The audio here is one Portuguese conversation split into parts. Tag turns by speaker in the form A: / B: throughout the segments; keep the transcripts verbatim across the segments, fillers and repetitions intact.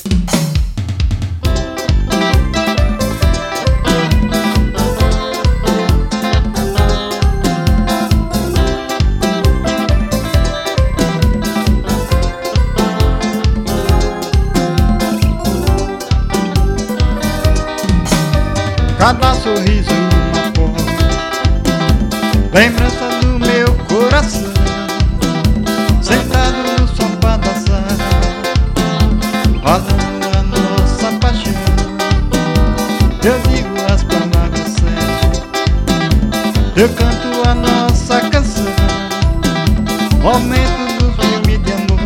A: Cada sorriso uma cor, lembrança do meu coração, sentado no sofá da sala, falando a nossa paixão. Eu digo as palavras certas, eu canto a nossa canção, momento do filme de amor.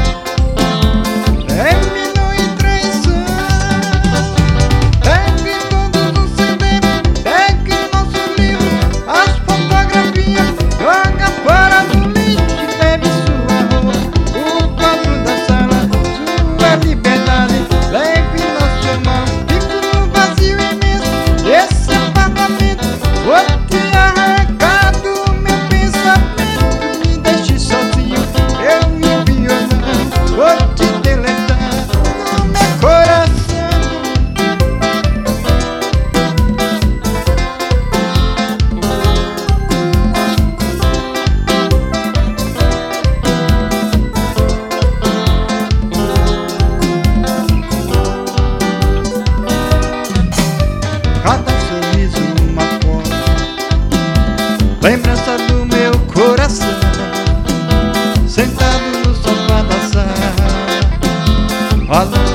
A: Cada sorriso uma foto, lembrança do meu coração, sentado no sofá da sala, falando